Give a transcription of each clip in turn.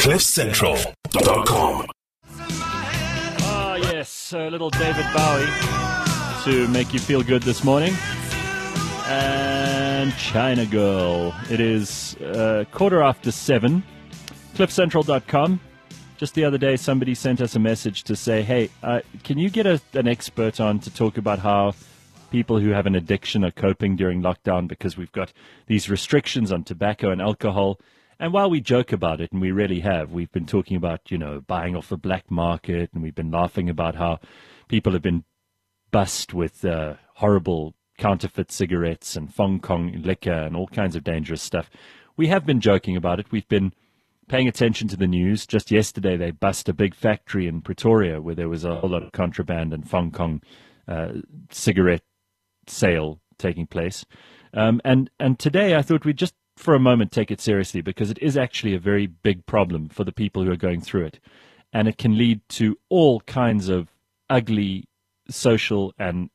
CliffCentral.com. Ah, yes, a little David Bowie to make you feel good this morning. And China Girl. It is 7:15. CliffCentral.com. Just the other day, somebody sent us a message to say, hey, can you get an expert on to talk about how people who have an addiction are coping during lockdown, because we've got these restrictions on tobacco and alcohol. And while we joke about it, and we really have, we've been talking about, buying off the black market, and we've been laughing about how people have been bust with horrible counterfeit cigarettes and Fong Kong liquor and all kinds of dangerous stuff. We have been joking about it. We've been paying attention to the news. Just yesterday, they bust a big factory in Pretoria where there was a whole lot of contraband and Fong Kong cigarette sale taking place. And today I thought we'd just for a moment take it seriously, because it is actually a very big problem for the people who are going through it. And it can lead to all kinds of ugly social and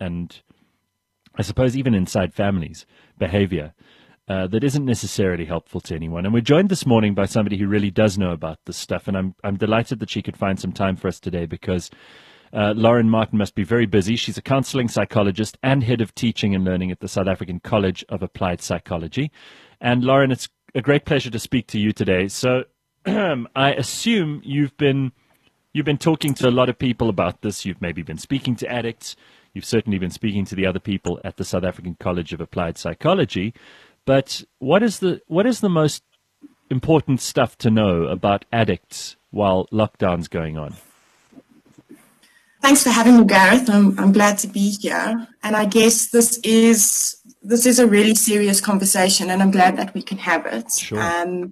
I suppose even inside families behavior that isn't necessarily helpful to anyone. And we're joined this morning by somebody who really does know about this stuff. And I'm delighted that she could find some time for us today, because Lauren Martin must be very busy. She's a counseling psychologist and head of teaching and learning at the South African College of Applied Psychology. And Lauren, it's a great pleasure to speak to you today. So I assume you've been talking to a lot of people about this. You've maybe been speaking to addicts. You've certainly been speaking to the other people at the South African College of Applied Psychology. But what is the most important stuff to know about addicts while lockdown's going on? Thanks for having me, Gareth. I'm glad to be here. And I guess this is a really serious conversation, and I'm glad that we can have it. Sure. And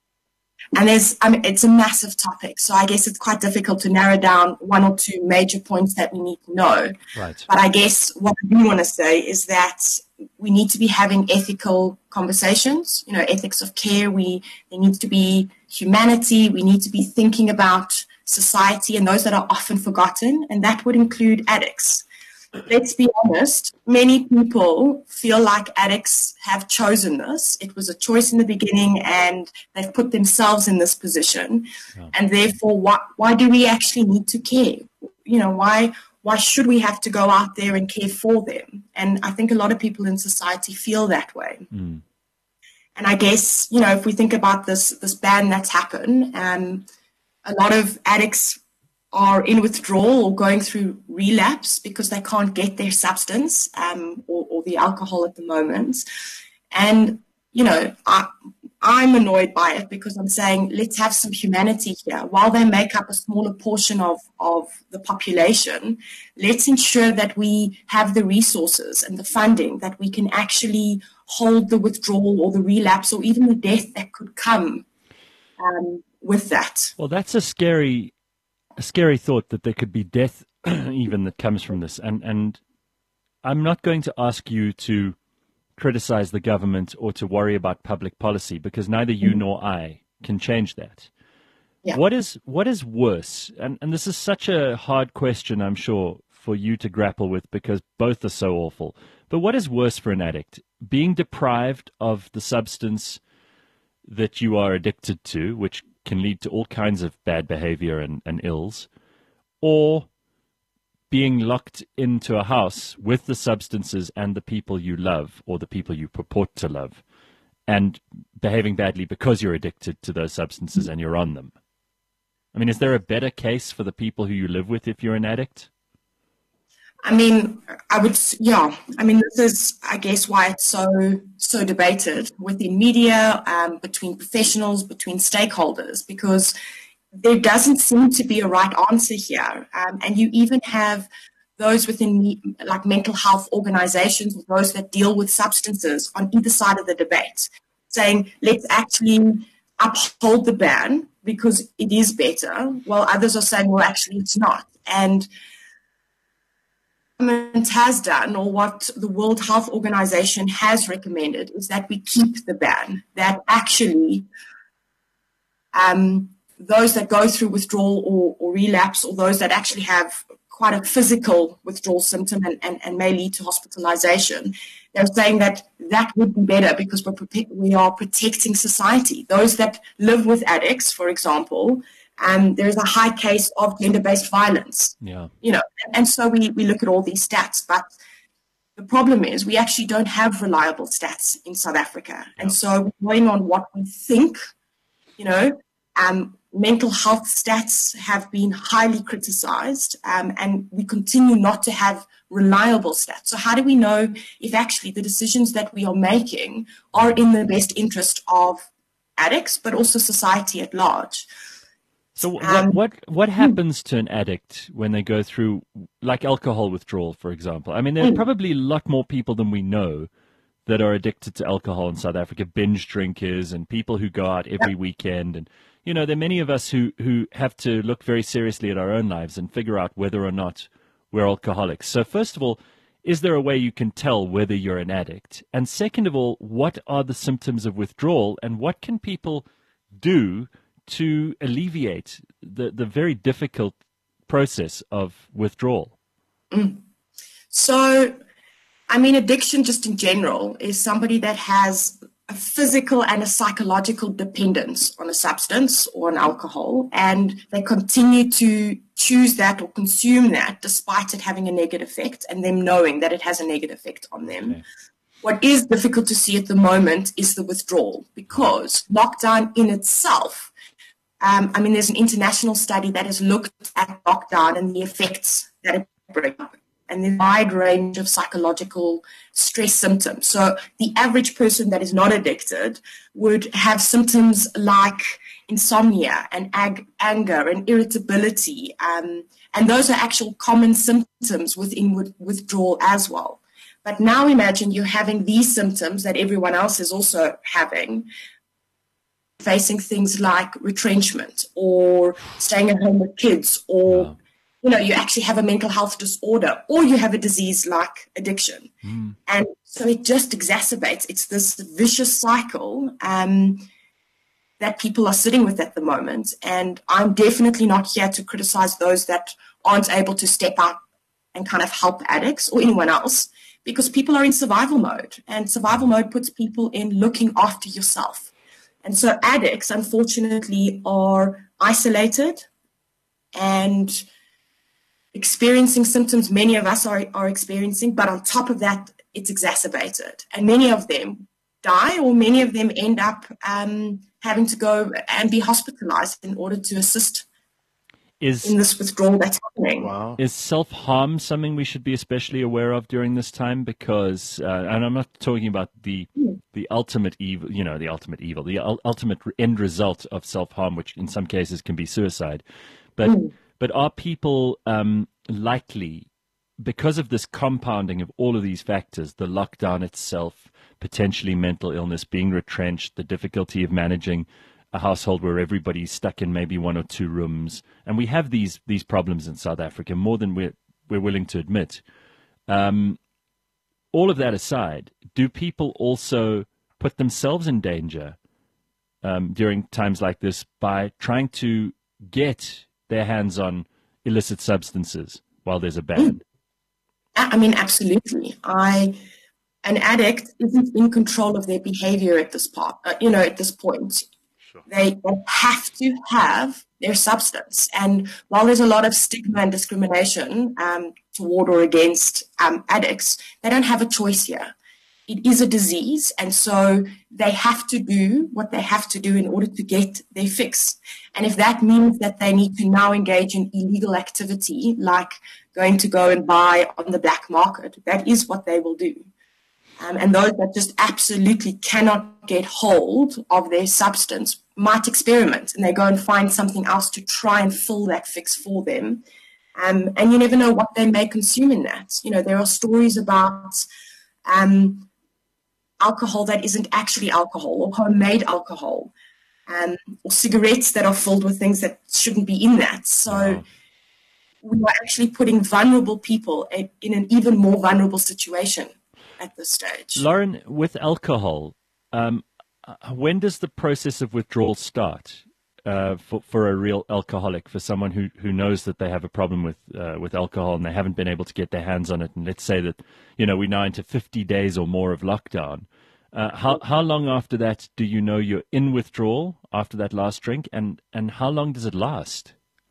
it's a massive topic, so I guess it's quite difficult to narrow down one or two major points that we need to know. Right. But I guess what I do want to say is that we need to be having ethical conversations, ethics of care. There needs to be humanity. We need to be thinking about society and those that are often forgotten, and that would include addicts. Let's be honest, many people feel like addicts have chosen this. It was a choice in the beginning, and they've put themselves in this position. Yeah. And therefore, why do we actually need to care? Why should we have to go out there and care for them? And I think a lot of people in society feel that way. Mm. And I guess, if we think about this ban that's happened, a lot of addicts are in withdrawal or going through relapse because they can't get their substance or the alcohol at the moment. And, I'm annoyed by it, because I'm saying let's have some humanity here. While they make up a smaller portion of the population, let's ensure that we have the resources and the funding that we can actually hold the withdrawal or the relapse or even the death that could come with that. Well, that's a scary thought, that there could be death even that comes from this. And I'm not going to ask you to criticize the government or to worry about public policy, because neither you nor I can change that. Yeah. What is worse? And this is such a hard question, I'm sure, for you to grapple with, because both are so awful. But what is worse for an addict? Being deprived of the substance that you are addicted to, which can lead to all kinds of bad behavior and ills, or being locked into a house with the substances and the people you love, or the people you purport to love, and behaving badly because you're addicted to those substances and you're on them. I mean, is there a better case for the people who you live with if you're an addict? This is, I guess, why it's so debated within media, between professionals, between stakeholders, because there doesn't seem to be a right answer here. And you even have those within like mental health organizations, those that deal with substances on either side of the debate, saying, let's actually uphold the ban because it is better, while others are saying, well, actually it's not. And government has done, or what the World Health Organization has recommended, is that we keep the ban, that actually those that go through withdrawal or relapse, or those that actually have quite a physical withdrawal symptom and may lead to hospitalization. They're saying that would be better because we are protecting society. Those that live with addicts, for example, there's a high case of gender-based violence. Yeah. And so we look at all these stats, but the problem is we actually don't have reliable stats in South Africa. Yeah. And so we're going on what we think, mental health stats have been highly criticized, and we continue not to have reliable stats. So how do we know if actually the decisions that we are making are in the best interest of addicts, but also society at large? So what happens to an addict when they go through, like alcohol withdrawal, for example? I mean, there are probably a lot more people than we know that are addicted to alcohol in South Africa, binge drinkers and people who go out every weekend. And, there are many of us who have to look very seriously at our own lives and figure out whether or not we're alcoholics. So first of all, is there a way you can tell whether you're an addict? And second of all, what are the symptoms of withdrawal and what can people do to alleviate the very difficult process of withdrawal? So, addiction just in general is somebody that has a physical and a psychological dependence on a substance or an alcohol, and they continue to choose that or consume that despite it having a negative effect and them knowing that it has a negative effect on them. Okay. What is difficult to see at the moment is the withdrawal, because lockdown in itself, there's an international study that has looked at lockdown and the effects that it brings up, and the wide range of psychological stress symptoms. So the average person that is not addicted would have symptoms like insomnia and anger and irritability, and those are actual common symptoms within withdrawal as well. But now imagine you're having these symptoms that everyone else is also having, facing things like retrenchment or staying at home with kids, or you actually have a mental health disorder, or you have a disease like addiction. And so it just exacerbates. It's this vicious cycle that people are sitting with at the moment. And I'm definitely not here to criticize those that aren't able to step out and kind of help addicts or anyone else, because people are in survival mode, and survival mode puts people in looking after yourself. And so addicts, unfortunately, are isolated and experiencing symptoms many of us are experiencing, but on top of that, it's exacerbated. And many of them die, or many of them end up having to go and be hospitalized in order to assist in this withdrawal that's happening. Wow. Is self-harm something we should be especially aware of during this time? Because, and I'm not talking about the ultimate evil, the ultimate end result of self-harm, which in some cases can be suicide. But are people likely, because of this compounding of all of these factors, the lockdown itself, potentially mental illness, being retrenched, the difficulty of managing a household where everybody's stuck in maybe one or two rooms, and we have these problems in South Africa more than we're willing to admit. All of that aside, do people also put themselves in danger during times like this by trying to get their hands on illicit substances while there's a ban? Absolutely. An addict isn't in control of their behavior at this point. Sure. They have to have their substance. And while there's a lot of stigma and discrimination toward or against addicts, they don't have a choice here. It is a disease, and so they have to do what they have to do in order to get their fix. And if that means that they need to now engage in illegal activity, like going to go and buy on the black market, that is what they will do. And those that just absolutely cannot get hold of their substance might experiment, and they go and find something else to try and fill that fix for them. And you never know what they may consume in that. There are stories about alcohol that isn't actually alcohol, or homemade alcohol, or cigarettes that are filled with things that shouldn't be in that. So we are actually putting vulnerable people in an even more vulnerable situation at this stage. Lauren, with alcohol, when does the process of withdrawal start? for a real alcoholic, for someone who knows that they have a problem with alcohol and they haven't been able to get their hands on it, and let's say that we're now into 50 days or more of lockdown. How long after that do you know you're in withdrawal after that last drink, and how long does it last?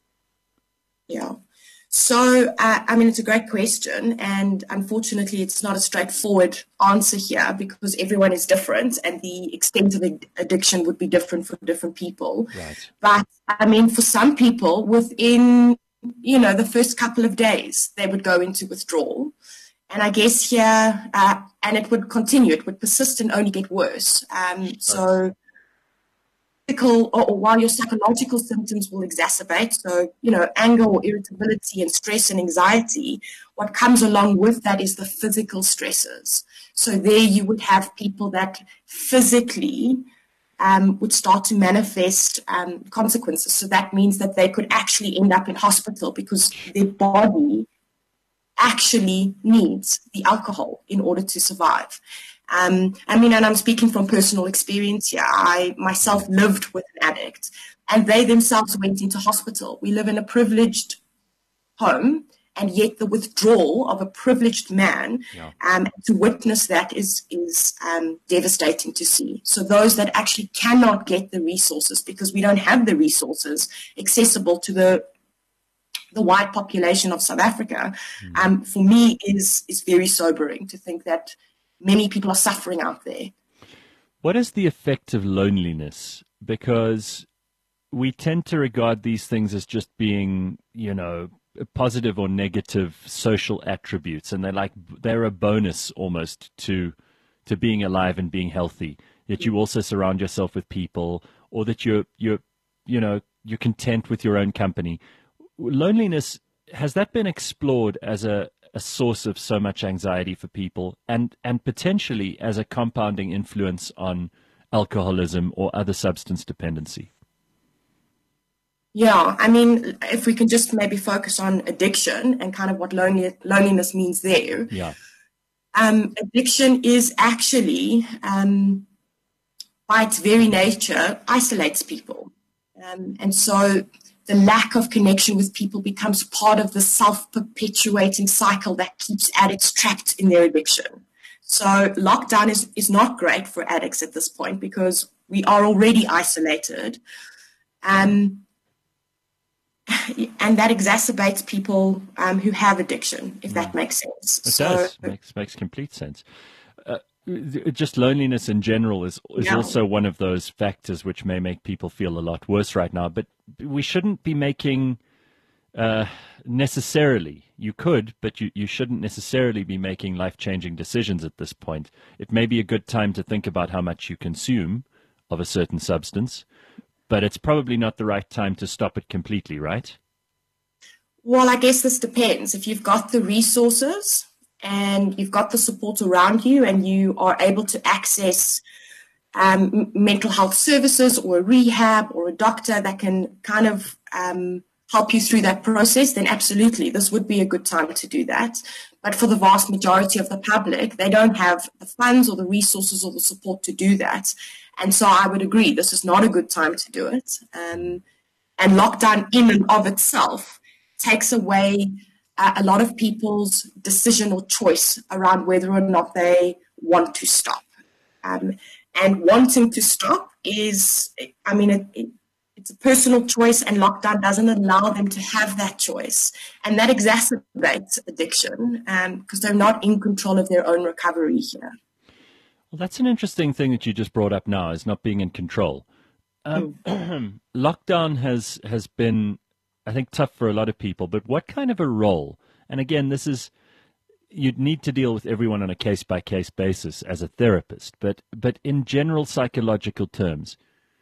Yeah. So, I mean, it's a great question, and unfortunately, it's not a straightforward answer here because everyone is different, and the extent of addiction would be different for different people. Right. But, I mean, for some people, within, the first couple of days, they would go into withdrawal. And I guess here, and it would continue, it would persist and only get worse. So physical or while your psychological symptoms will exacerbate, so, anger or irritability and stress and anxiety, what comes along with that is the physical stresses. So there you would have people that physically would start to manifest consequences. So that means that they could actually end up in hospital because their body actually needs the alcohol in order to survive. And I'm speaking from personal experience here. I myself lived with an addict, and they themselves went into hospital. We live in a privileged home, and yet the withdrawal of a privileged man, to witness that is devastating to see. So those that actually cannot get the resources, because we don't have the resources accessible to the wide population of South Africa, for me is very sobering to think that many people are suffering out there. What is the effect of loneliness? Because we tend to regard these things as just being, positive or negative social attributes, and they're a bonus almost to being alive and being healthy. That you also surround yourself with people, or that you're content with your own company. Loneliness, has that been explored as a source of so much anxiety for people, and potentially as a compounding influence on alcoholism or other substance dependency? Yeah, I mean, if we can just maybe focus on addiction and kind of what loneliness means there. Yeah. Addiction is actually, by its very nature, isolates people. And so the lack of connection with people becomes part of the self-perpetuating cycle that keeps addicts trapped in their addiction. So lockdown is not great for addicts at this point because we are already isolated. And that exacerbates people who have addiction, if that makes sense. It does. Makes complete sense. Just loneliness in general is also one of those factors which may make people feel a lot worse right now. But we shouldn't be making necessarily, you could, but you shouldn't necessarily be making life-changing decisions at this point. It may be a good time to think about how much you consume of a certain substance, but it's probably not the right time to stop it completely, right? Well, I guess this depends. If you've got the resources and you've got the support around you and you are able to access mental health services or a rehab or a doctor that can kind of help you through that process, then absolutely, this would be a good time to do that. But for the vast majority of the public, they don't have the funds or the resources or the support to do that. And so I would agree, this is not a good time to do it. And lockdown in and of itself takes away a lot of people's decision or choice around whether or not they want to stop. And wanting to stop is, it's a personal choice, and lockdown doesn't allow them to have that choice. And that exacerbates addiction because they're not in control of their own recovery here. Well, that's an interesting thing that you just brought up now, is not being in control. Lockdown has been, I think, tough for a lot of people, but what kind of a role? And again, you'd need to deal with everyone on a case-by-case basis as a therapist, but in general psychological terms,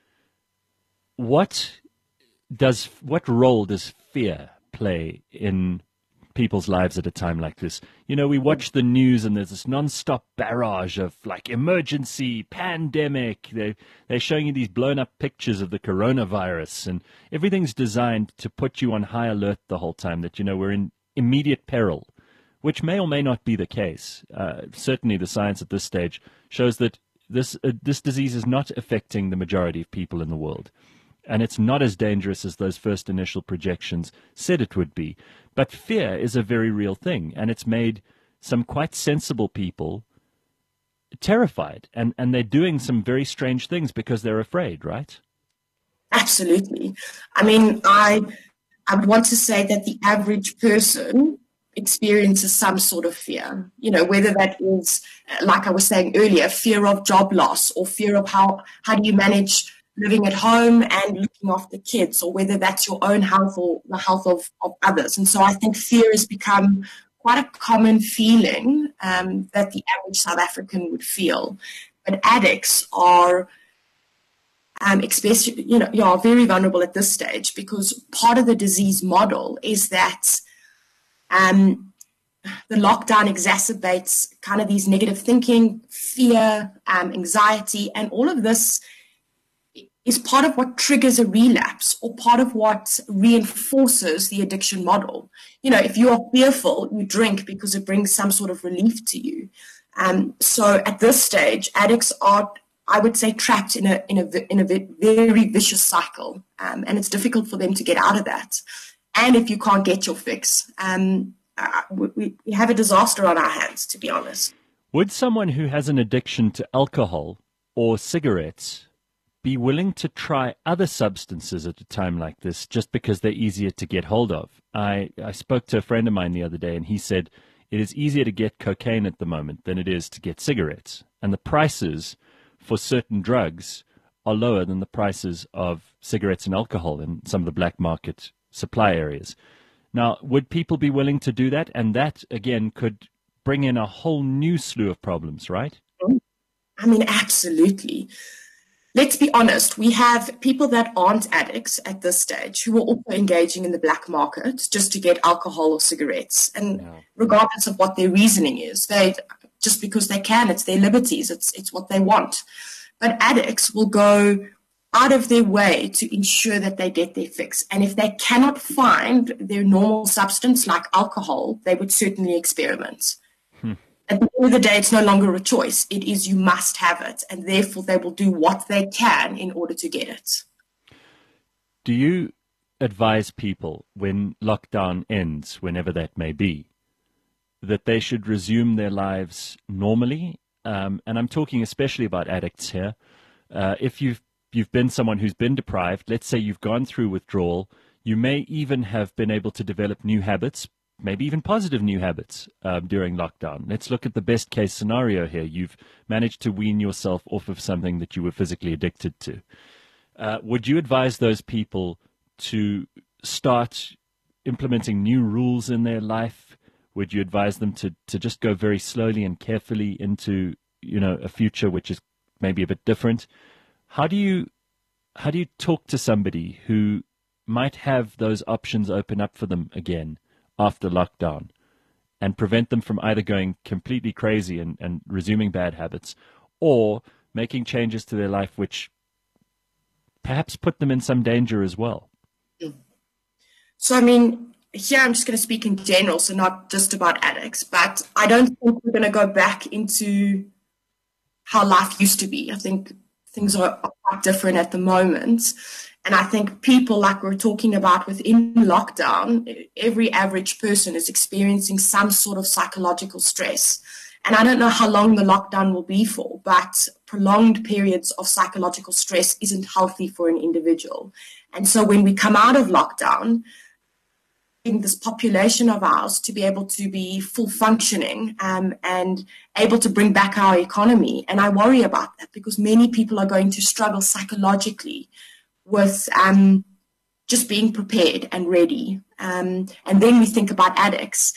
what role does fear play in people's lives at a time like this? We watch the news and there's this non-stop barrage of emergency, pandemic. They're showing you these blown up pictures of the coronavirus, and everything's designed to put you on high alert the whole time that, we're in immediate peril, which may or may not be the case. Certainly the science at this stage shows that this disease is not affecting the majority of people in the world. and it's not as dangerous as those first initial projections said it would be. But fear is a very real thing, and it's made some quite sensible people terrified, and they're doing some very strange things because they're afraid, right? Absolutely. I mean, I would want to say that the average person experiences some sort of fear, whether that is, like I was saying earlier, fear of job loss, or fear of how do you manage living at home and looking after kids, or whether that's your own health or the health of others. And so I think fear has become quite a common feeling that the average South African would feel. But addicts are especially, are very vulnerable at this stage, because part of the disease model is that the lockdown exacerbates kind of these negative thinking, fear, anxiety, and all of this is part of what triggers a relapse, or part of what reinforces the addiction model. If you are fearful, you drink because it brings some sort of relief to you. So at this stage, addicts are, I would say, trapped in a very vicious cycle, and it's difficult for them to get out of that. And if you can't get your fix, we have a disaster on our hands, to be honest. Would someone who has an addiction to alcohol or cigarettes be willing to try other substances at a time like this just because they're easier to get hold of? I spoke to a friend of mine the other day, and he said it is easier to get cocaine at the moment than it is to get cigarettes. And the prices for certain drugs are lower than the prices of cigarettes and alcohol in some of the black market supply areas. Now, would people be willing to do that? And that, again, could bring in a whole new slew of problems, right? I mean, absolutely. Let's be honest, we have people that aren't addicts at this stage who are also engaging in the black market just to get alcohol or cigarettes. And regardless of what their reasoning is, just because they can, it's their liberties, it's what they want. But addicts will go out of their way to ensure that they get their fix. And if they cannot find their normal substance like alcohol, they would certainly experiment. At the end of the day, it's no longer a choice. It is, you must have it. And therefore, they will do what they can in order to get it. Do you advise people when lockdown ends, whenever that may be, that they should resume their lives normally? And I'm talking especially about addicts here. If you've been someone who's been deprived, let's say you've gone through withdrawal, you may even have been able to develop new habits, maybe even positive new habits during lockdown. Let's look at the best case scenario here. You've managed to wean yourself off of something that you were physically addicted to. Would you advise those people to start implementing new rules in their life? Would you advise them to just go very slowly and carefully into, a future which is maybe a bit different? How do you talk to somebody who might have those options open up for them again after lockdown, and prevent them from either going completely crazy and resuming bad habits, or making changes to their life which perhaps put them in some danger as well? So, I mean, here I'm just going to speak in general, so not just about addicts, but I don't think we're going to go back into how life used to be. I think things are quite different at the moment. And I think people, like we're talking about within lockdown, every average person is experiencing some sort of psychological stress. And I don't know how long the lockdown will be for, but prolonged periods of psychological stress isn't healthy for an individual. And so when we come out of lockdown, in this population of ours to be able to be full functioning and able to bring back our economy. And I worry about that because many people are going to struggle psychologically with just being prepared and ready. And then we think about addicts.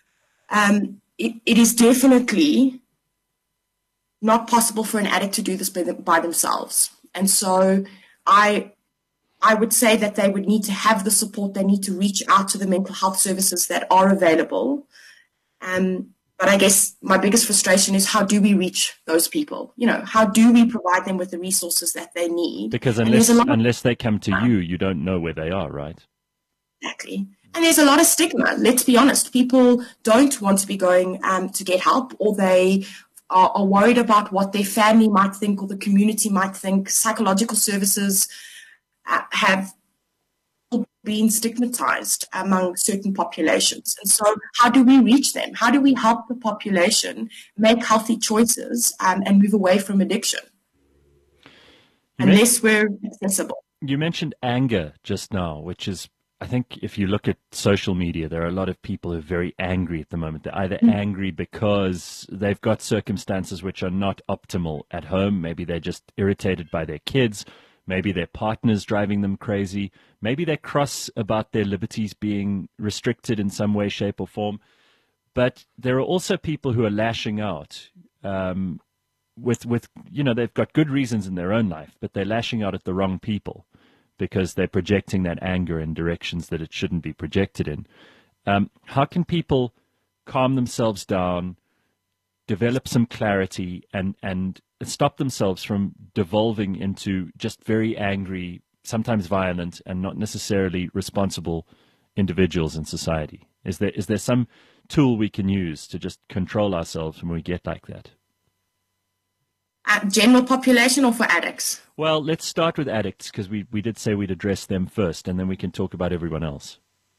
It is definitely not possible for an addict to do this by themselves. And so I would say that they would need to have the support. They need to reach out to the mental health services that are available. But I guess my biggest frustration is, how do we reach those people? How do we provide them with the resources that they need? Because unless they come to you, you don't know where they are, right? Exactly. And there's a lot of stigma. Let's be honest. People don't want to be going to get help, or they are worried about what their family might think or the community might think. Psychological services have been stigmatized among certain populations. And so how do we reach them? How do we help the population make healthy choices and move away from addiction? Unless we're accessible. You mentioned anger just now, which is, I think if you look at social media, there are a lot of people who are very angry at the moment. They're either angry because they've got circumstances which are not optimal at home. Maybe they're just irritated by their kids. Maybe their partner's driving them crazy. Maybe they're cross about their liberties being restricted in some way, shape, or form. But there are also people who are lashing out with they've got good reasons in their own life, but they're lashing out at the wrong people because they're projecting that anger in directions that it shouldn't be projected in. How can people calm themselves down, develop some clarity, and stop themselves from devolving into just very angry, sometimes violent, and not necessarily responsible individuals in society? Is there some tool we can use to just control ourselves when we get like that? General population or for addicts? Well, let's start with addicts because we did say we'd address them first, and then we can talk about everyone else.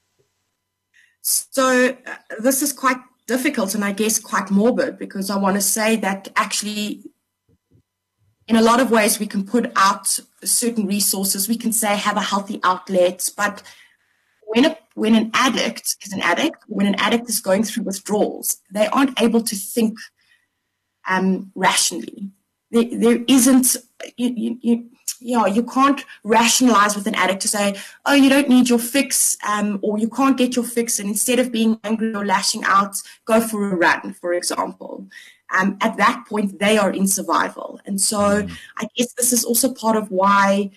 So this is quite difficult and I guess quite morbid, because I want to say that actually in a lot of ways we can put out certain resources. We can say have a healthy outlet, but when an addict is an addict, when an addict is going through withdrawals, they aren't able to think rationally. There isn't, you can't rationalize with an addict to say, oh, you don't need your fix, or you can't get your fix, and instead of being angry or lashing out, go for a run, for example. At that point, they are in survival. And so I guess this is also part of why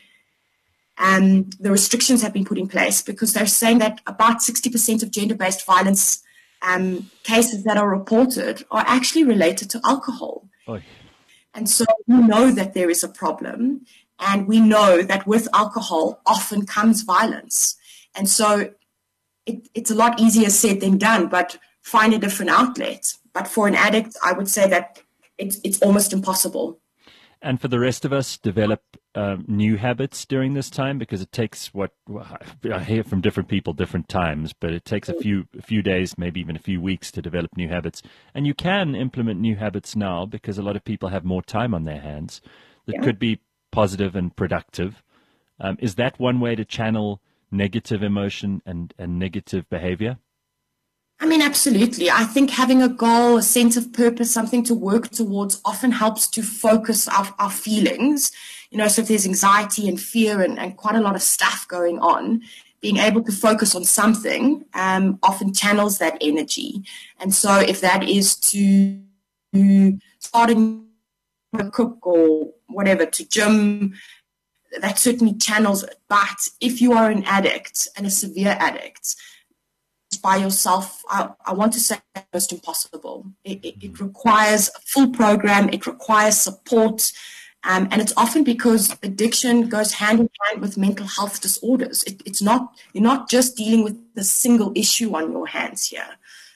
the restrictions have been put in place, because they're saying that about 60% of gender-based violence cases that are reported are actually related to alcohol. Oy. And so we know that there is a problem, and we know that with alcohol often comes violence. And so it's a lot easier said than done, but find a different outlet. But for an addict, I would say that it's almost impossible. And for the rest of us, develop new habits during this time, because it takes I hear from different people different times, but it takes a few days, maybe even a few weeks to develop new habits. And you can implement new habits now because a lot of people have more time on their hands that could be positive and productive. Is that one way to channel negative emotion and negative behavior? I mean, absolutely. I think having a goal, a sense of purpose, something to work towards often helps to focus our feelings. So if there's anxiety and fear and quite a lot of stuff going on, being able to focus on something often channels that energy. And so if that is to start a cook or whatever, to gym, that certainly channels it. But if you are an addict and a severe addict, by yourself, I want to say almost impossible. It requires a full program. It requires support. And it's often because addiction goes hand in hand with mental health disorders. You're not just dealing with the single issue on your hands here.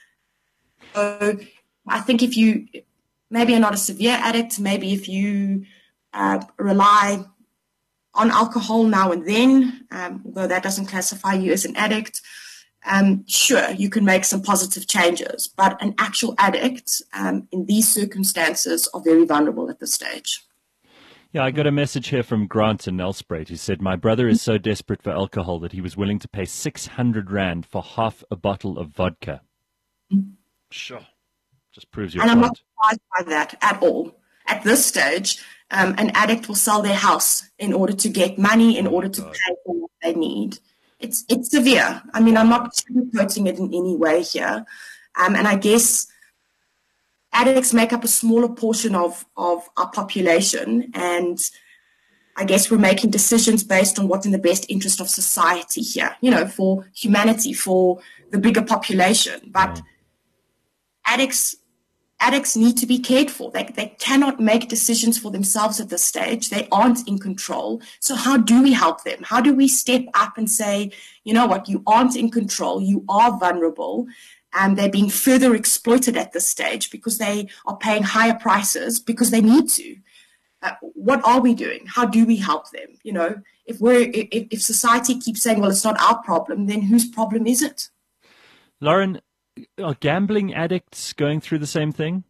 So I think if you maybe are not a severe addict, maybe if you rely on alcohol now and then, although that doesn't classify you as an addict, sure, you can make some positive changes, but an actual addict in these circumstances are very vulnerable at this stage. Yeah, I got a message here from Grant in Nelspruit who said, my brother is so desperate for alcohol that he was willing to pay 600 Rand for half a bottle of vodka. Sure. Just proves your point. And I'm not surprised by that at all. At this stage, an addict will sell their house in order to get money, in order to pay for what they need. It's severe. I mean, I'm not sugarcoating it in any way here. And I guess addicts make up a smaller portion of our population. And I guess we're making decisions based on what's in the best interest of society here, for humanity, for the bigger population. But addicts need to be cared for. They cannot make decisions for themselves at this stage. They aren't in control. So how do we help them? How do we step up and say, you know what, you aren't in control, you are vulnerable, and they're being further exploited at this stage because they are paying higher prices because they need to. what are we doing? How do we help them? You know, if society keeps saying, well, it's not our problem, then whose problem is it? Lauren, are gambling addicts going through the same thing?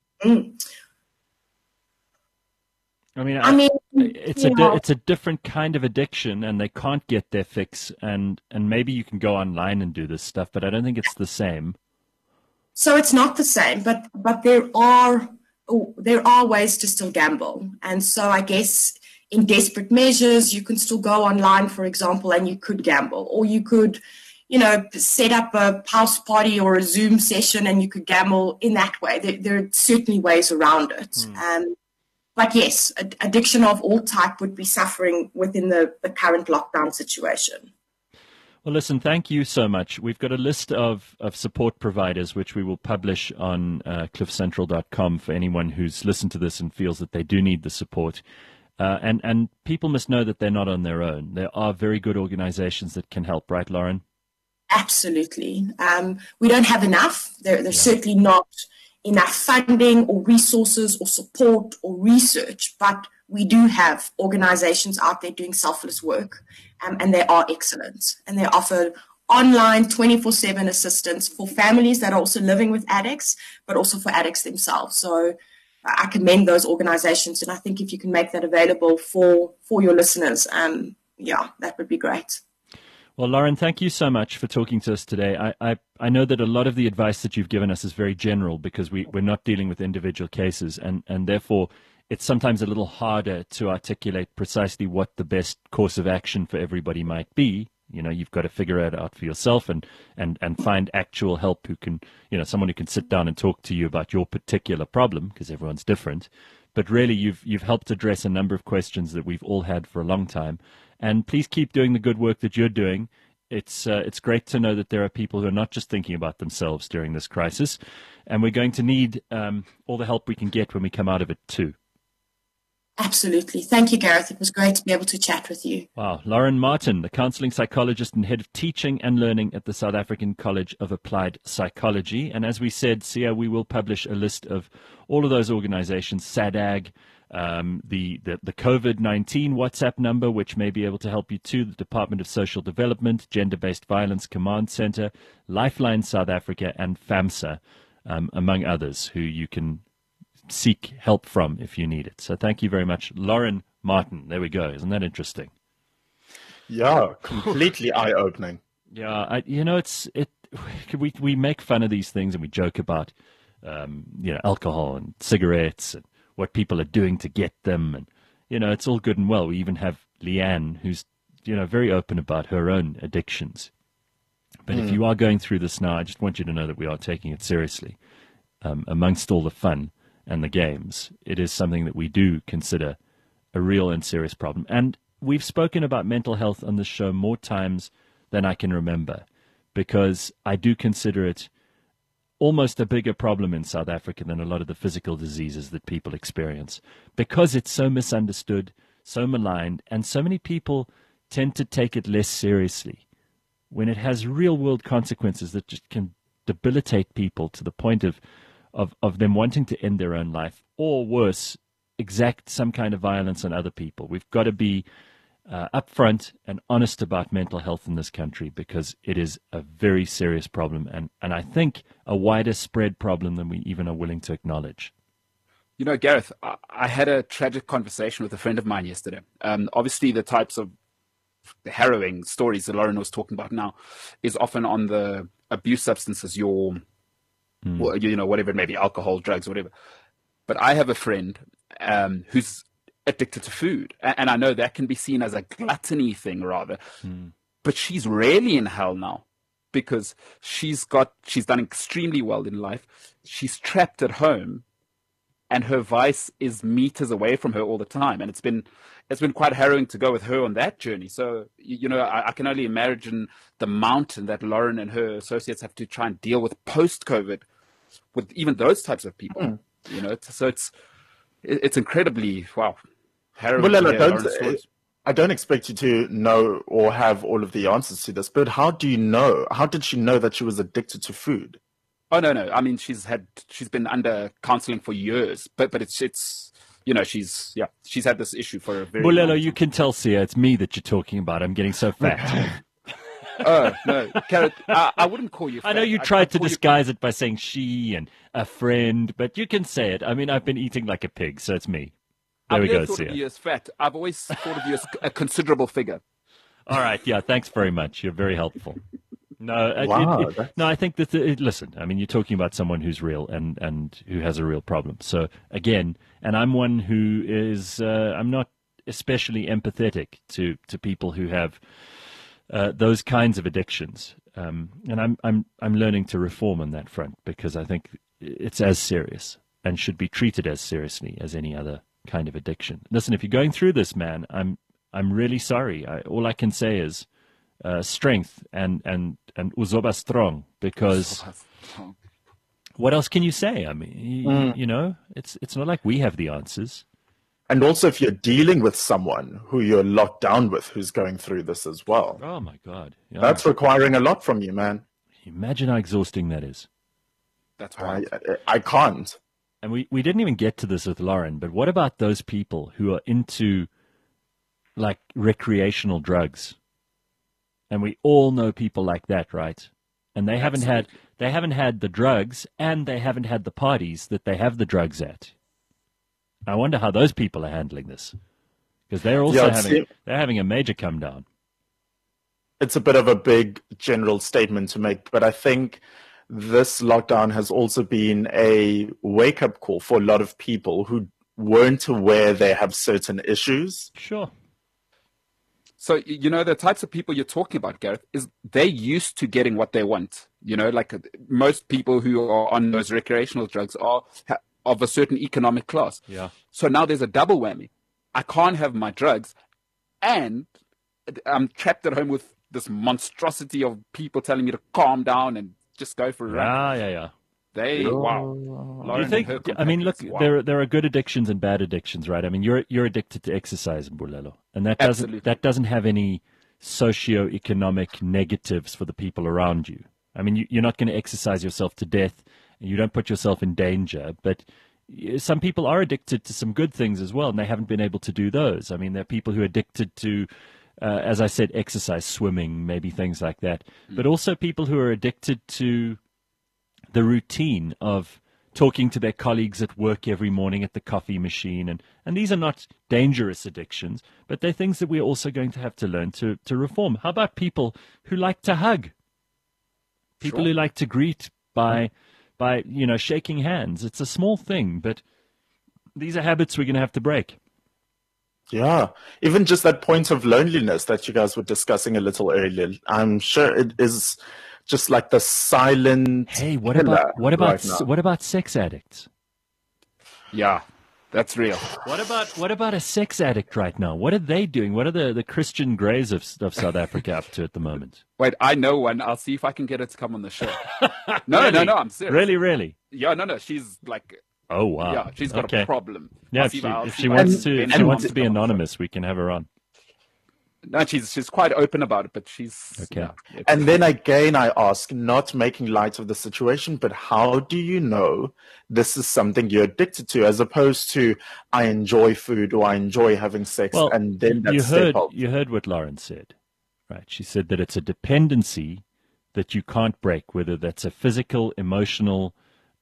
I mean, it's a different kind of addiction, and they can't get their fix. And maybe you can go online and do this stuff, but I don't think it's the same. So it's not the same, but there are ways to still gamble, and so I guess in desperate measures you can still go online, for example, and you could gamble, or you could, you know, set up a house party or a Zoom session and you could gamble in that way. There are certainly ways around it. But yes, addiction of all type would be suffering within the current lockdown situation. Well, listen, thank you so much. We've got a list of support providers, which we will publish on cliffcentral.com for anyone who's listened to this and feels that they do need the support. And people must know that they're not on their own. There are very good organizations that can help, right, Lauren? Absolutely. We don't have enough. There's certainly not enough funding or resources or support or research, but we do have organizations out there doing selfless work, and they are excellent. And they offer online 24/7 assistance for families that are also living with addicts, but also for addicts themselves. So I commend those organizations, and I think if you can make that available for your listeners, that would be great. Well, Lauren, thank you so much for talking to us today. I know that a lot of the advice that you've given us is very general because we're not dealing with individual cases, and therefore it's sometimes a little harder to articulate precisely what the best course of action for everybody might be. You know, you've got to figure it out for yourself and find actual help who can, you know, someone who can sit down and talk to you about your particular problem, because everyone's different. But really, you've helped address a number of questions that we've all had for a long time. And please keep doing the good work that you're doing. It's great to know that there are people who are not just thinking about themselves during this crisis. And we're going to need all the help we can get when we come out of it too. Absolutely. Thank you, Gareth. It was great to be able to chat with you. Wow. Lauren Martin, the counseling psychologist and head of teaching and learning at the South African College of Applied Psychology. And as we said, Sia, we will publish a list of all of those organizations, SADAG, the COVID-19 WhatsApp number, which may be able to help you too, the Department of Social Development, Gender-Based Violence Command Center, Lifeline South Africa, and FAMSA, among others, who you can seek help from if you need it. So thank you very much, Lauren Martin. There we go. Isn't that interesting? Yeah, completely eye-opening. Yeah, we make fun of these things and we joke about alcohol and cigarettes and what people are doing to get them, and it's all good and well. We even have Leanne, who's very open about her own addictions. But if you are going through this now, I just want you to know that we are taking it seriously. Amongst all the fun and the games, it is something that we do consider a real and serious problem. And we've spoken about mental health on this show more times than I can remember, because I do consider it almost a bigger problem in South Africa than a lot of the physical diseases that people experience, because it's so misunderstood, so maligned, and so many people tend to take it less seriously when it has real-world consequences that just can debilitate people to the point of them wanting to end their own life, or worse, exact some kind of violence on other people. We've got to be upfront and honest about mental health in this country, because it is a very serious problem, and I think a wider spread problem than we even are willing to acknowledge. Gareth, I had a tragic conversation with a friend of mine yesterday. Obviously, the types of the harrowing stories that Lauren was talking about now is often on the abuse substances, whatever it may be, alcohol, drugs, whatever. But I have a friend who's addicted to food. And I know that can be seen as a gluttony thing rather. But she's really in hell now, because she's done extremely well in life. She's trapped at home, and her vice is meters away from her all the time. And it's been quite harrowing to go with her on that journey. So, I can only imagine the mountain that Lauren and her associates have to try and deal with post-COVID with even those types of people. So it's incredibly, harrowing. Well, I don't expect you to know or have all of the answers to this, but how do you know? How did she know that she was addicted to food? Oh, no. I mean, she's been under counseling for years, but it's she's had this issue for a very Bulelo, long you can tell, Sia, it's me that you're talking about. I'm getting so fat. Oh, no, Gareth, I wouldn't call you fat. I know you I'd tried to call you- disguise it by saying she and a friend, but you can say it. I mean, I've been eating like a pig, so it's me. There I've we never go, thought of Sia. you as fat. I've always thought of you as a considerable figure. All right, yeah, thanks very much. You're very helpful. No, Wow, no, I think that listen. I mean, you're talking about someone who's real and who has a real problem. So again, and I'm one who is I'm not especially empathetic to people who have those kinds of addictions, and I'm learning to reform on that front because I think it's as serious and should be treated as seriously as any other kind of addiction. Listen, if you're going through this, man, I'm really sorry. All I can say is strength and uzoba strong, because what else can you say? I mean, you know, it's not like we have the answers. And also, if you're dealing with someone who you're locked down with who's going through this as well, Oh my God, yeah. that's requiring a lot from you, man. Imagine how exhausting that is. That's right. I can't. And we didn't even get to this with Lauren, but what about those people who are into like recreational drugs? And we all know people like that, right? And they haven't had the drugs, and they haven't had the parties that they have the drugs at. I wonder how those people are handling this, because they're also having a major come down. It's a bit of a big general statement to make, but I think this lockdown has also been a wake-up call for a lot of people who weren't aware they have certain issues. Sure. So, you know, the types of people you're talking about, Gareth, is they're used to getting what they want. You know, like most people who are on those recreational drugs are of a certain economic class. Yeah. So now there's a double whammy. I can't have my drugs, and I'm trapped at home with this monstrosity of people telling me to calm down and just go for a run. Yeah. Wow. Do Lauren you think? and her I mean, look, companions, wow. there are good addictions and bad addictions, right? I mean, you're addicted to exercise, Mbulelo, and Absolutely. that doesn't have any socio-economic negatives for the people around you. I mean, you're not going to exercise yourself to death, and you don't put yourself in danger. But some people are addicted to some good things as well, and they haven't been able to do those. I mean, there are people who are addicted to, as I said, exercise, swimming, maybe things like that. But also people who are addicted to the routine of talking to their colleagues at work every morning at the coffee machine. And these are not dangerous addictions, but they're things that we're also going to have to learn to reform. How about people who like to hug? People Sure. who like to greet by shaking hands. It's a small thing, but these are habits we're going to have to break. Yeah, even just that point of loneliness that you guys were discussing a little earlier, I'm sure it is just like the silent Hey, what killer right now. about sex addicts? Yeah, that's real. What about a sex addict right now? What are they doing? What are the Christian Greys of South Africa up to at the moment? Wait, I know one. I'll see if I can get her to come on the show. No, Really? I'm serious. Really? Yeah, no. She's like, Oh wow. yeah, she's got Okay. a problem. Yeah, I'll if see she, I'll if see she if I wants can to, get if her she to wants to come be on the show. anonymous, we can have her on. No, she's quite open about it, but she's Okay. yeah, it's- And then again, I ask, not making light of the situation, but how do you know this is something you're addicted to, as opposed to I enjoy food or I enjoy having sex, Well, and then that you step up. heard what Lauren said, right? She said that it's a dependency that you can't break, whether that's a physical, emotional,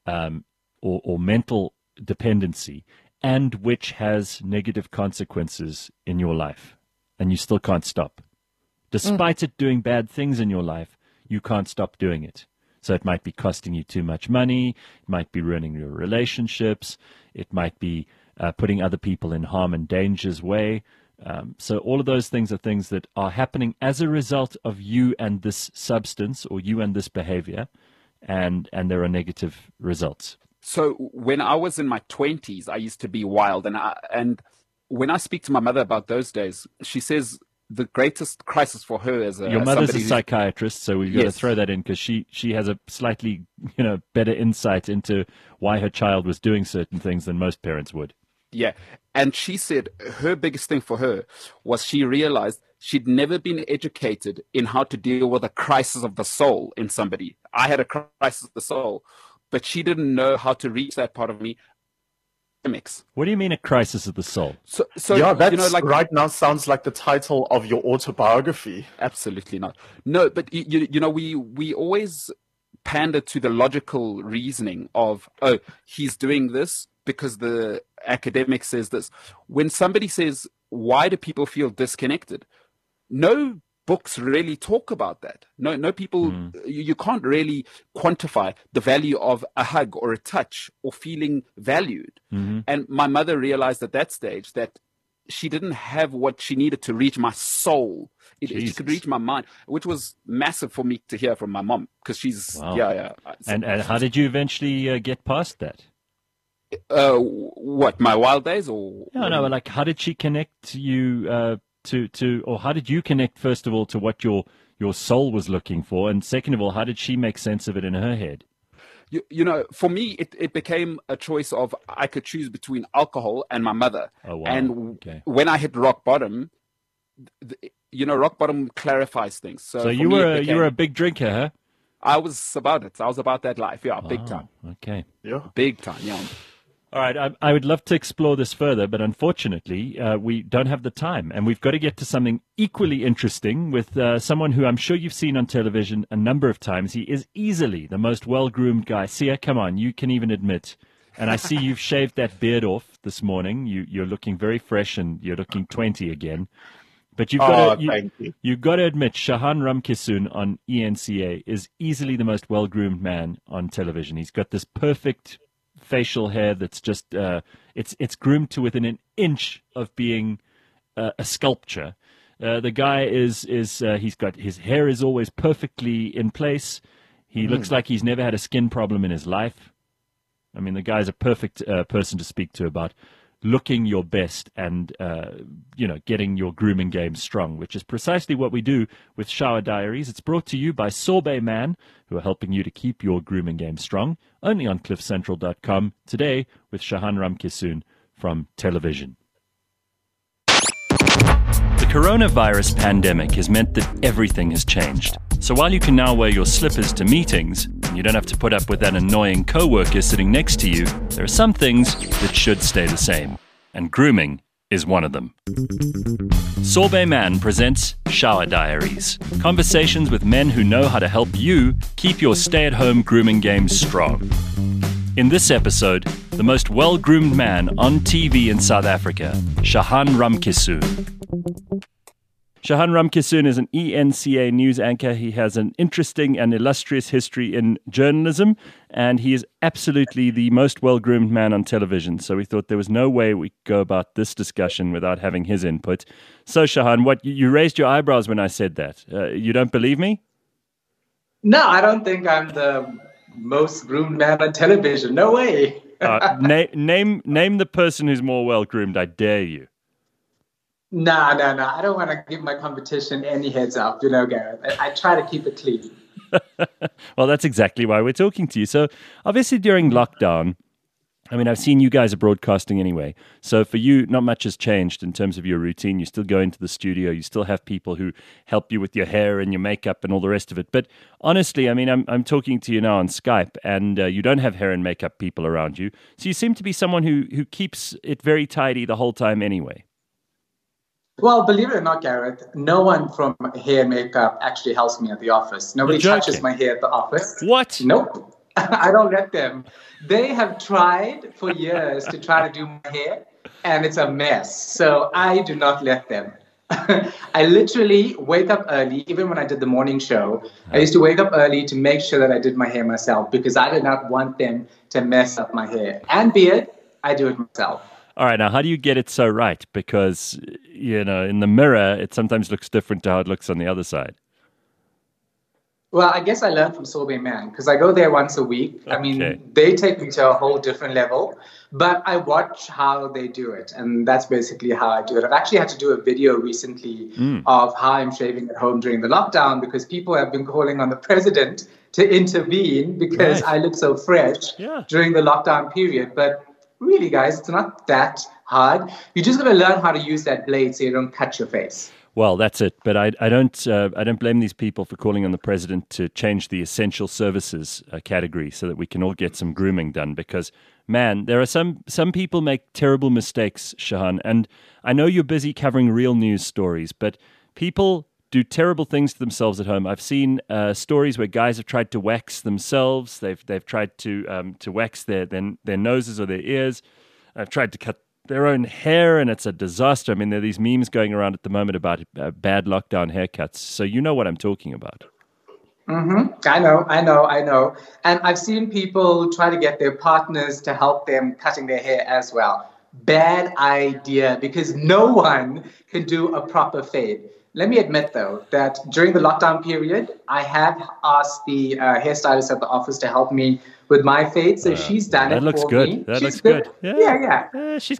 or mental dependency, and which has negative consequences in your life, and you still can't stop. Despite it doing bad things in your life, you can't stop doing it. So it might be costing you too much money, it might be ruining your relationships, it might be putting other people in harm and danger's way. So all of those things are things that are happening as a result of you and this substance or you and this behavior, and there are negative results. So when I was in my 20s, I used to be wild, and when I speak to my mother about those days, she says the greatest crisis for her is Your mother's a somebody who's- psychiatrist, so we've got to Yes. throw that in because she has a slightly better insight into why her child was doing certain things than most parents would. Yeah. And she said her biggest thing for her was she realized she'd never been educated in how to deal with a crisis of the soul in somebody. I had a crisis of the soul, but she didn't know how to reach that part of me academics. What do you mean a crisis of the soul? So yeah, that's, like right now sounds like the title of your autobiography. Absolutely not. No, but we always pander to the logical reasoning of, oh, he's doing this because the academic says this. When somebody says, why do people feel disconnected? No books really talk about that. No people, you can't really quantify the value of a hug or a touch or feeling valued. And my mother realized at that stage that she didn't have what she needed to reach my soul. She could reach my mind, which was massive for me to hear from my mom, because she's, wow. And how did you eventually get past that? What, my wild days? Or no, like how did she connect you or how did you connect, first of all, to what your soul was looking for, and second of all, how did she make sense of it in her head? For me, it became a choice of, I could choose between alcohol and my mother. Oh, wow. And when I hit rock bottom, rock bottom clarifies things. So you were a big drinker, huh? I was about it. I was about that life. Yeah, big time. Okay. Yeah. Big time, yeah. All right, I would love to explore this further, but unfortunately, we don't have the time. And we've got to get to something equally interesting with someone who I'm sure you've seen on television a number of times. He is easily the most well-groomed guy. Sia, come on, you can even admit. And I see you've shaved that beard off this morning. You're looking very fresh and you're looking 20 again. But you've got to admit, Shahan Ramkissoon on ENCA is easily the most well-groomed man on television. He's got this perfect facial hair that's just it's groomed to within an inch of being a sculpture. The guy is he's got, his hair is always perfectly in place. He looks like he's never had a skin problem in his life. I mean, the guy's a perfect person to speak to about looking your best and getting your grooming game strong, which is precisely what we do with Shower Diaries. It's brought to you by Sorbet Man, who are helping you to keep your grooming game strong, only on cliffcentral.com today with Shahan Ramkissoon from television. The coronavirus pandemic has meant that everything has changed. So while you can now wear your slippers to meetings, and you don't have to put up with that annoying coworker sitting next to you, there are some things that should stay the same. And grooming is one of them. Sorbet Man presents Shower Diaries. Conversations with men who know how to help you keep your stay-at-home grooming game strong. In this episode, the most well-groomed man on TV in South Africa, Shahan Ramkissoon. Shahan Ramkissoon is an ENCA news anchor. He has an interesting and illustrious history in journalism, and he is absolutely the most well-groomed man on television. So we thought there was no way we could go about this discussion without having his input. So Shahan, what, you raised your eyebrows when I said that. You don't believe me? No, I don't think I'm the most groomed man on television. No way. Name the person who's more well-groomed. I dare you. No. I don't want to give my competition any heads up, Gareth. I try to keep it clean. Well, that's exactly why we're talking to you. So obviously during lockdown, I mean, I've seen you guys are broadcasting anyway. So for you, not much has changed in terms of your routine. You still go into the studio. You still have people who help you with your hair and your makeup and all the rest of it. But honestly, I mean, I'm talking to you now on Skype, and you don't have hair and makeup people around you. So you seem to be someone who keeps it very tidy the whole time anyway. Well, believe it or not, Gareth, no one from hair and makeup actually helps me at the office. Nobody touches my hair at the office. What? Nope. I don't let them. They have tried for years to try to do my hair, and it's a mess. So I do not let them. I literally wake up early, even when I did the morning show. I used to wake up early to make sure that I did my hair myself because I did not want them to mess up my hair. And beard, I do it myself. All right, now how do you get it so right? Because, in the mirror, it sometimes looks different to how it looks on the other side. Well, I guess I learned from Sorbet Man because I go there once a week. Okay. I mean, they take me to a whole different level, but I watch how they do it, and that's basically how I do it. I've actually had to do a video recently of how I'm shaving at home during the lockdown because people have been calling on the president to intervene because I look so fresh during the lockdown period. But really, guys, it's not that hard. You just got to learn how to use that blade so you don't cut your face. Well, that's it. But I don't blame these people for calling on the president to change the essential services category so that we can all get some grooming done. Because, man, there are some people make terrible mistakes, Shahan. And I know you're busy covering real news stories, but people do terrible things to themselves at home. I've seen stories where guys have tried to wax themselves. They've tried to wax their noses or their ears. I've tried to cut their own hair, and it's a disaster. I mean, there are these memes going around at the moment about bad lockdown haircuts. So you know what I'm talking about. Mm-hmm. I know. And I've seen people try to get their partners to help them cutting their hair as well. Bad idea, because no one can do a proper fade. Let me admit, though, that during the lockdown period, I have asked the hairstylist at the office to help me with my fade, so she's done it for me. That looks good. Yeah. She's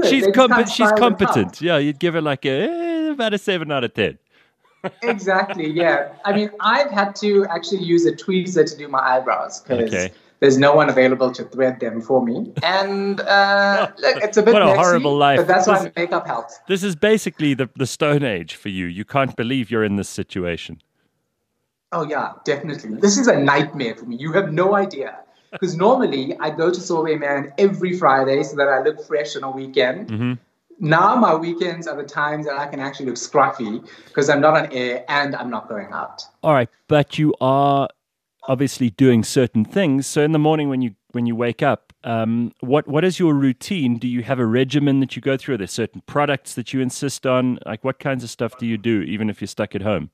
competent. Yeah, you'd give her like about a 7 out of 10. Exactly, yeah. I mean, I've had to actually use a tweezer to do my eyebrows because there's no one available to thread them for me. And look, it's a bit messy, horrible life. But that's why makeup helps. This is basically the Stone Age for you. You can't believe you're in this situation. Oh, yeah, definitely. This is a nightmare for me. You have no idea. Because normally I go to Sorbet Man every Friday so that I look fresh on a weekend. Mm-hmm. Now my weekends are the times that I can actually look scruffy because I'm not on air and I'm not going out. All right, but you are obviously doing certain things. So in the morning when you wake up, what is your routine? Do you have a regimen that you go through? Are there certain products that you insist on? Like what kinds of stuff do you do even if you're stuck at home?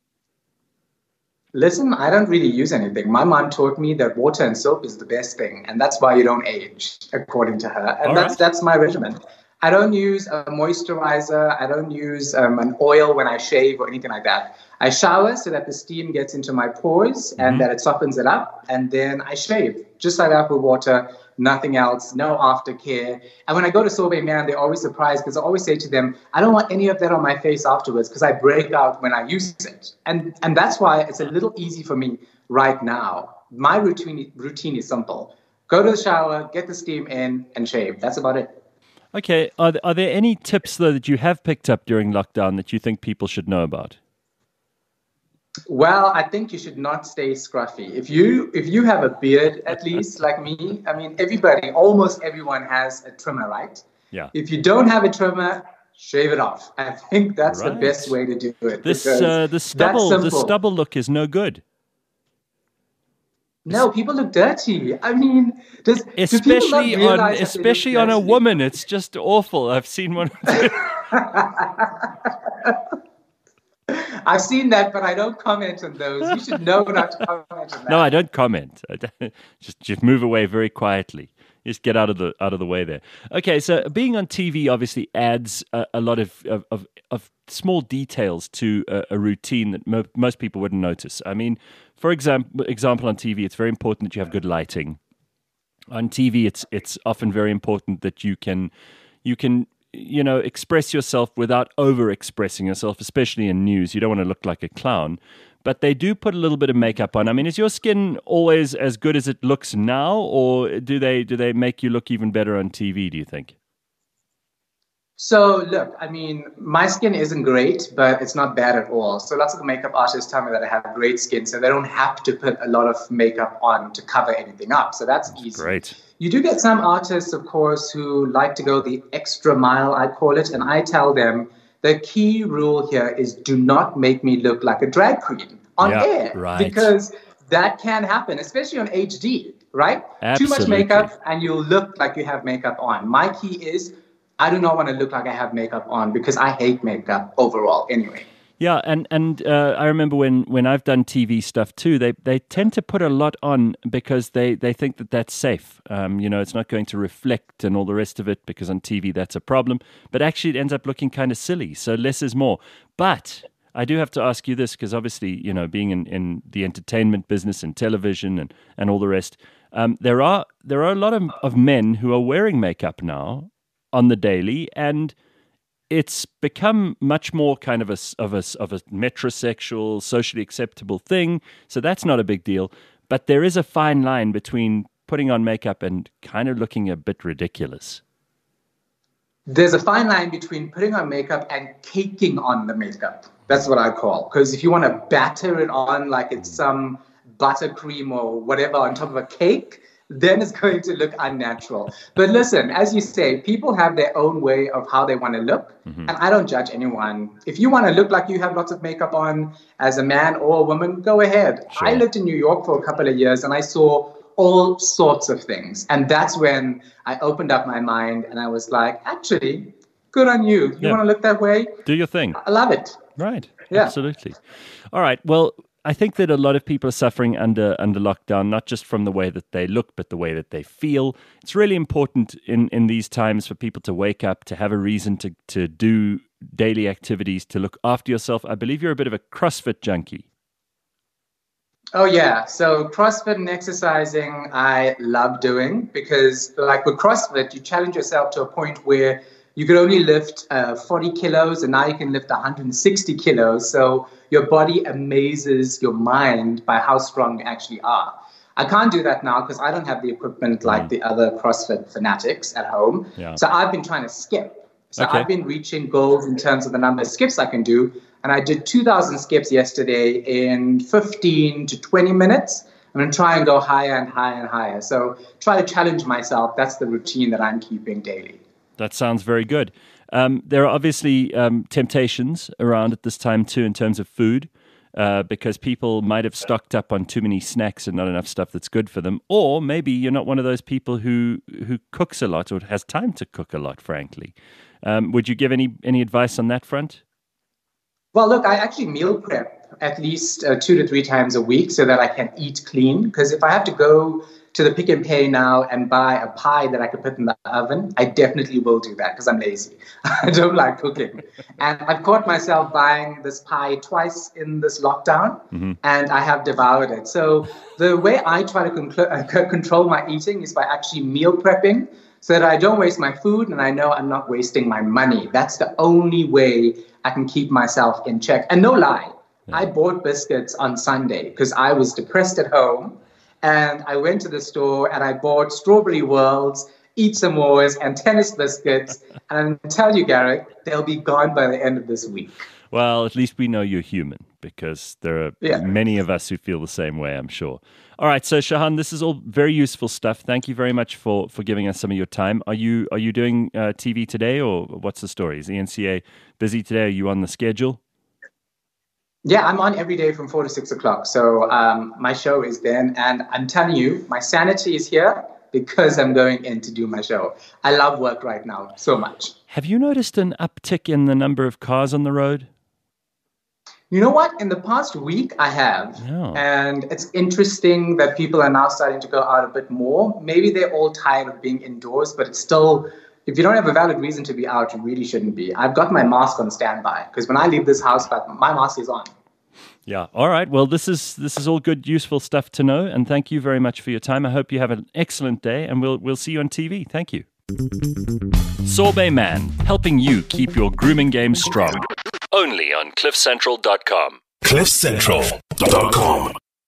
Listen, I don't really use anything. My mom taught me that water and soap is the best thing, and that's why you don't age, according to her. And that's my regimen. I don't use a moisturizer. I don't use an oil when I shave or anything like that. I shower so that the steam gets into my pores and that it softens it up, and then I shave just like that with water. Nothing else, no aftercare. And when I go to Sorbet Man, they're always surprised because I always say to them, I don't want any of that on my face afterwards because I break out when I use it. And that's why it's a little easy for me right now. My routine is simple. Go to the shower, get the steam in, and shave. That's about it. Okay. Are there any tips, though, that you have picked up during lockdown that you think people should know about? Well, I think you should not stay scruffy. If you have a beard, at least like me, I mean, almost everyone has a trimmer, right? Yeah. If you don't have a trimmer, shave it off. I think that's the best way to do it. The stubble look is no good. No, people look dirty. I mean, especially on a woman, it's just awful. I've seen one. I've seen that, but I don't comment on those. You should know not to comment on that. No, I don't comment. Just move away very quietly. Just get out of the way there. Okay, so being on TV obviously adds a lot of small details to a routine that most people wouldn't notice. I mean, for example, on TV, it's very important that you have good lighting. On TV, it's often very important that you can express yourself without over-expressing yourself, especially in news. You don't want to look like a clown. But they do put a little bit of makeup on. I mean, is your skin always as good as it looks now, or do they make you look even better on TV, do you think? So, look, I mean, my skin isn't great, but it's not bad at all. So lots of the makeup artists tell me that I have great skin, so they don't have to put a lot of makeup on to cover anything up. So that's easy. Great. You do get some artists, of course, who like to go the extra mile, I call it, and I tell them the key rule here is do not make me look like a drag queen on air. Right. Because that can happen, especially on HD, right? Absolutely. Too much makeup and you'll look like you have makeup on. My key is I do not want to look like I have makeup on because I hate makeup overall anyway. Yeah, and I remember when I've done TV stuff too, they tend to put a lot on because they think that that's safe. It's not going to reflect and all the rest of it because on TV that's a problem. But actually it ends up looking kind of silly. So less is more. But I do have to ask you this because obviously, being in the entertainment business and television and all the rest, there are a lot of men who are wearing makeup now on the daily, and it's become much more kind of a metrosexual, socially acceptable thing. So that's not a big deal. But there is a fine line between putting on makeup and kind of looking a bit ridiculous. There's a fine line between putting on makeup and caking on the makeup. That's what I call. Because if you want to batter it on like it's some buttercream or whatever on top of a cake, then it's going to look unnatural. But listen, as you say, people have their own way of how they want to look. And I don't judge anyone. If you want to look like you have lots of makeup on as a man or a woman, go ahead. Sure. I lived in New York for a couple of years and I saw all sorts of things. And that's when I opened up my mind and I was like, actually, good on you. You want to look that way? Do your thing. I love it. Right. Yeah. Absolutely. All right. Well, I think that a lot of people are suffering under lockdown, not just from the way that they look, but the way that they feel. It's really important in these times for people to wake up, to have a reason to do daily activities, to look after yourself. I believe you're a bit of a CrossFit junkie. Oh, yeah. So CrossFit and exercising, I love doing because like with CrossFit, you challenge yourself to a point where you could only lift 40 kilos and now you can lift 160 kilos. So your body amazes your mind by how strong you actually are. I can't do that now because I don't have the equipment like the other CrossFit fanatics at home. Yeah. So I've been trying to skip. So Okay. I've been reaching goals in terms of the number of skips I can do. And I did 2,000 skips yesterday in 15 to 20 minutes. I'm going to try and go higher and higher and higher. So try to challenge myself. That's the routine that I'm keeping daily. That sounds very good. There are obviously temptations around at this time too in terms of food, because people might have stocked up on too many snacks and not enough stuff that's good for them. Or maybe you're not one of those people who cooks a lot or has time to cook a lot, frankly. Would you give any advice on that front? Well, look, I actually meal prep at least 2 to 3 times a week so that I can eat clean. Because if I have to go to the Pick and Pay now and buy a pie that I could put in the oven, I definitely will do that because I'm lazy. I don't like cooking. And I've caught myself buying this pie twice in this lockdown, and I have devoured it. So the way I try to control my eating is by actually meal prepping so that I don't waste my food and I know I'm not wasting my money. That's the only way I can keep myself in check. And no lie, I bought biscuits on Sunday because I was depressed at home. And I went to the store and I bought Strawberry Worlds, Eat Some More's, and tennis biscuits. And I tell you, Gareth, they'll be gone by the end of this week. Well, at least we know you're human because there are many of us who feel the same way, I'm sure. All right, so Shahan, this is all very useful stuff. Thank you very much for giving us some of your time. Are you doing TV today, or what's the story? Is ENCA busy today? Are you on the schedule? Yeah, I'm on every day from 4 to 6 o'clock. So my show is then, and I'm telling you, my sanity is here because I'm going in to do my show. I love work right now so much. Have you noticed an uptick in the number of cars on the road? You know what? In the past week, I have. Yeah. And it's interesting that people are now starting to go out a bit more. Maybe they're all tired of being indoors, but it's still, if you don't have a valid reason to be out, you really shouldn't be. I've got my mask on standby because when I leave this house, my mask is on. Yeah. All right. Well, this is all good, useful stuff to know. And thank you very much for your time. I hope you have an excellent day, and we'll see you on TV. Thank you. Sorbet Man, helping you keep your grooming game strong. Only on CliffCentral.com. CliffCentral.com